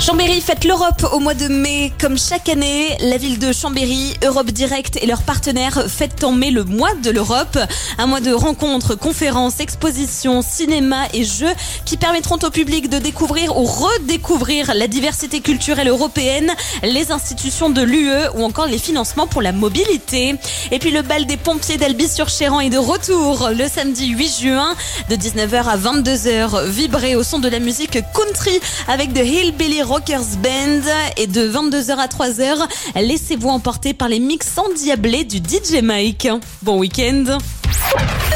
Chambéry fête l'Europe au mois de mai. Comme chaque année, la ville de Chambéry, Europe Direct et leurs partenaires fêtent en mai le mois de l'Europe. Un mois de rencontres, conférences, expositions, cinéma et jeux qui permettront au public de découvrir ou redécouvrir la diversité culturelle européenne, les institutions de l'UE ou encore les financements pour la mobilité. Et puis le bal des pompiers d'Albi-sur-Chéran est de retour le samedi 8 juin de 19h à 22h. Vibrez au son de la musique country avec The Hillbilly Rockers Band et de 22h à 3h, laissez-vous emporter par les mix endiablés du DJ Mike. Bon week-end.